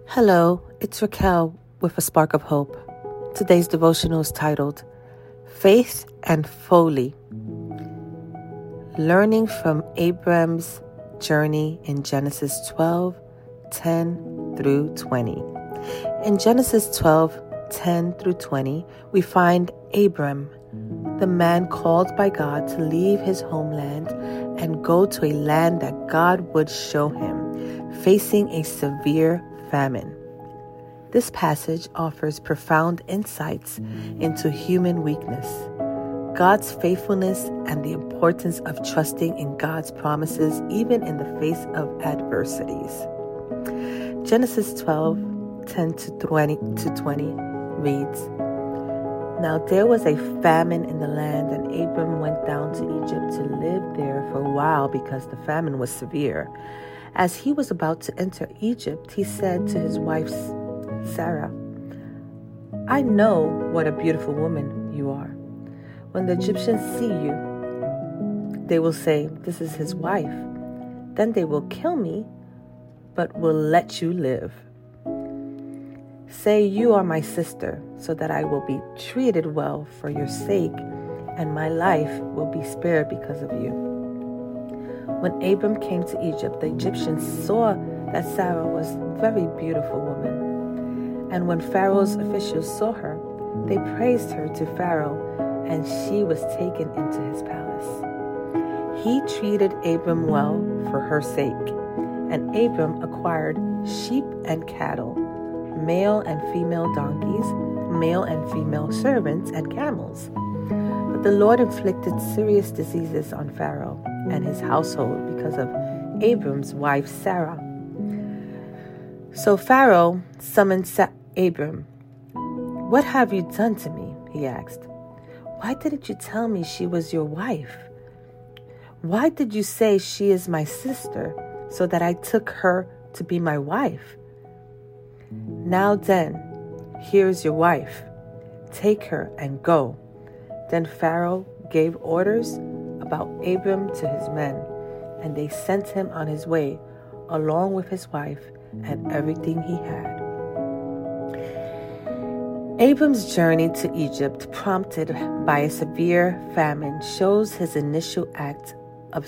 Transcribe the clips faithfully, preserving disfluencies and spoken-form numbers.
Hello, it's Raquel with a Spark of Hope. Today's devotional is titled Faith and Folly, learning from Abram's journey in Genesis twelve, ten through twenty. In Genesis twelve, ten through twenty, we find Abram, the man called by God to leave his homeland and go to a land that God would show him, facing a severe famine. This passage offers profound insights into human weakness, God's faithfulness, and the importance of trusting in God's promises even in the face of adversities. Genesis twelve, ten to twenty reads, Now there was a famine in the land, and Abram went down to Egypt to live there for a while because the famine was severe. As he was about to enter Egypt, he said to his wife Sarah, I know what a beautiful woman you are. When the Egyptians see you, they will say, This is his wife. Then they will kill me, but will let you live. Say you are my sister, so that I will be treated well for your sake, and my life will be spared because of you. When Abram came to Egypt, the Egyptians saw that Sarah was a very beautiful woman. And when Pharaoh's officials saw her, they praised her to Pharaoh, and she was taken into his palace. He treated Abram well for her sake, and Abram acquired sheep and cattle, male and female donkeys, male and female servants, and camels. But the Lord inflicted serious diseases on Pharaoh and his household because of Abram's wife Sarah. So Pharaoh summoned Sa- Abram. What have you done to me? He asked. Why didn't you tell me she was your wife? Why did you say she is my sister so that I took her to be my wife? Now then, here is your wife. Take her and go. Then Pharaoh gave orders about Abram to his men, and they sent him on his way, along with his wife and everything he had. Abram's journey to Egypt, prompted by a severe famine, shows his initial act of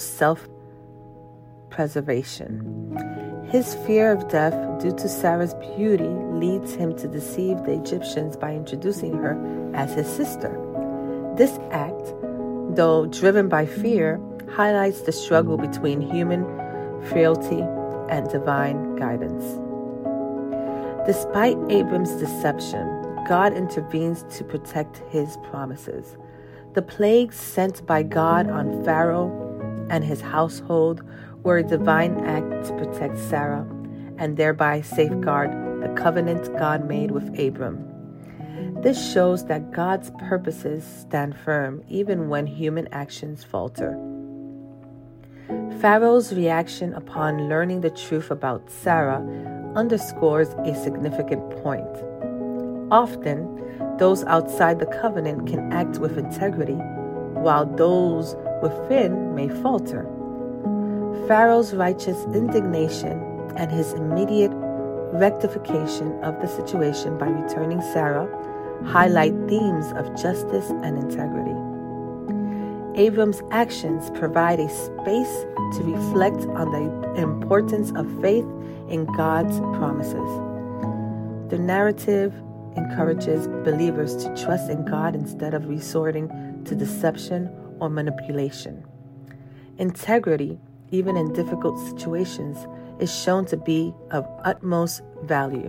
self-preservation. His fear of death due to Sarah's beauty leads him to deceive the Egyptians by introducing her as his sister. This act, though driven by fear, highlights the struggle between human frailty and divine guidance. Despite Abram's deception, God intervenes to protect his promises. The plagues sent by God on Pharaoh and his household were a divine act to protect Sarah and thereby safeguard the covenant God made with Abram. This shows that God's purposes stand firm even when human actions falter. Pharaoh's reaction upon learning the truth about Sarah underscores a significant point. Often, those outside the covenant can act with integrity, while those within may falter. Pharaoh's righteous indignation and his immediate rectification of the situation by returning Sarah highlight themes of justice and integrity. Abram's actions provide a space to reflect on the importance of faith in God's promises. The narrative encourages believers to trust in God instead of resorting to deception or manipulation. Integrity, even in difficult situations, is shown to be of utmost value.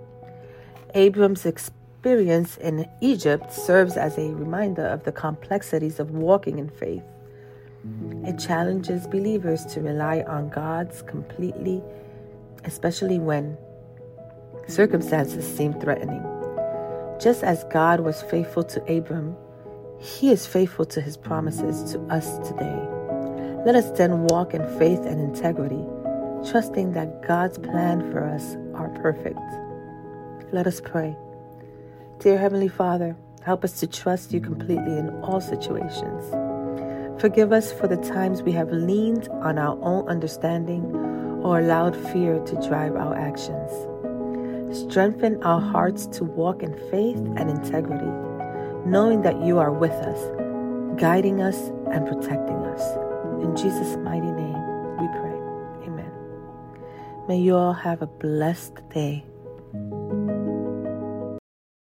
Abram's experience in Egypt serves as a reminder of the complexities of walking in faith. It challenges believers to rely on God's completely, especially when circumstances seem threatening. Just as God was faithful to Abram, He is faithful to His promises to us today. Let us then walk in faith and integrity, trusting that God's plan for us are perfect. Let us pray. Dear Heavenly Father, help us to trust You completely in all situations. Forgive us for the times we have leaned on our own understanding or allowed fear to drive our actions. Strengthen our hearts to walk in faith and integrity, knowing that you are with us, guiding us and protecting us. In Jesus' mighty name we pray. Amen. May you all have a blessed day.